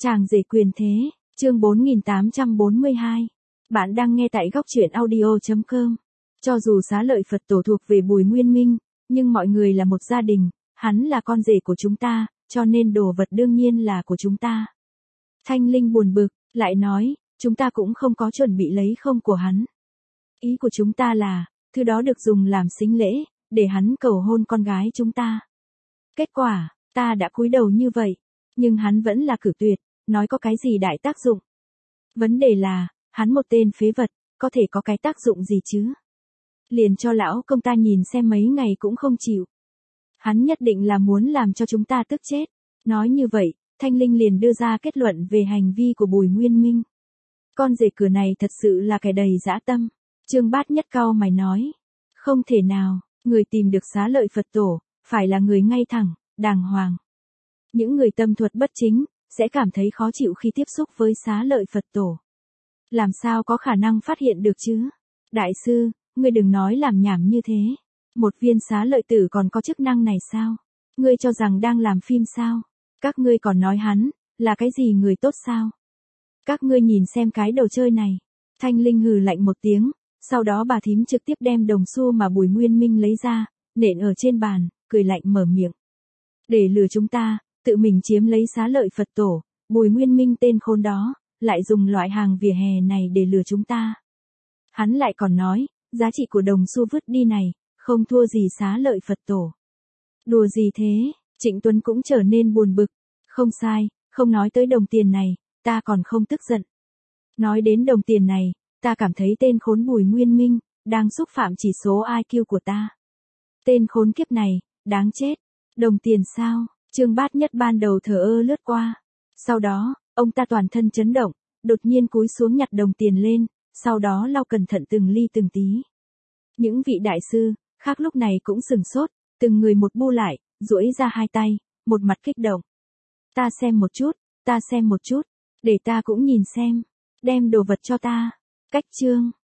Chàng rể quyền thế, chương 4842. Bạn đang nghe tại góc truyện audio.com. Cho dù xá lợi Phật tổ thuộc về Bùi Nguyên Minh, nhưng mọi người là một gia đình, hắn là con rể của chúng ta, cho nên đồ vật đương nhiên là của chúng ta. Thanh Linh buồn bực, lại nói, chúng ta cũng không có chuẩn bị lấy không của hắn. Ý của chúng ta là, thứ đó được dùng làm sính lễ, để hắn cầu hôn con gái chúng ta. Kết quả, ta đã cúi đầu như vậy, nhưng hắn vẫn là cử tuyệt, nói có cái gì đại tác dụng. Vấn đề là, hắn một tên phế vật, có thể có cái tác dụng gì chứ? Liền cho lão công ta nhìn xem mấy ngày cũng không chịu. Hắn nhất định là muốn làm cho chúng ta tức chết. Nói như vậy, Thanh Linh liền đưa ra kết luận về hành vi của Bùi Nguyên Minh. Con rể cửa này thật sự là kẻ đầy dã tâm. Trương Bát Nhất cau mày nói. Không thể nào, người tìm được xá lợi Phật tổ, phải là người ngay thẳng, đàng hoàng. Những người tâm thuật bất chính, sẽ cảm thấy khó chịu khi tiếp xúc với xá lợi Phật tổ. Làm sao có khả năng phát hiện được chứ? Đại sư, ngươi đừng nói làm nhảm như thế. Một viên xá lợi tử còn có chức năng này sao? Ngươi cho rằng đang làm phim sao? Các ngươi còn nói hắn, là cái gì người tốt sao? Các ngươi nhìn xem cái đồ chơi này. Thanh Linh hừ lạnh một tiếng, sau đó bà thím trực tiếp đem đồng xu mà Bùi Nguyên Minh lấy ra, nện ở trên bàn, cười lạnh mở miệng. Để lừa chúng ta, tự mình chiếm lấy xá lợi Phật tổ, Bùi Nguyên Minh tên khốn đó, lại dùng loại hàng vỉa hè này để lừa chúng ta. Hắn lại còn nói, giá trị của đồng xu vứt đi này, không thua gì xá lợi Phật tổ. Đùa gì thế? Trịnh Tuấn cũng trở nên buồn bực. Không sai, không nói tới đồng tiền này, ta còn không tức giận. Nói đến đồng tiền này, ta cảm thấy tên khốn Bùi Nguyên Minh, đang xúc phạm chỉ số IQ của ta. Tên khốn kiếp này, đáng chết. Đồng tiền sao? Trương Bát Nhất ban đầu thờ ơ lướt qua. Sau đó, ông ta toàn thân chấn động, đột nhiên cúi xuống nhặt đồng tiền lên, sau đó lau cẩn thận từng ly từng tí. Những vị đại sư, khác lúc này cũng sừng sốt, từng người một bu lại, duỗi ra hai tay, một mặt kích động. Ta xem một chút, để ta cũng nhìn xem, đem đồ vật cho ta. Cách chương.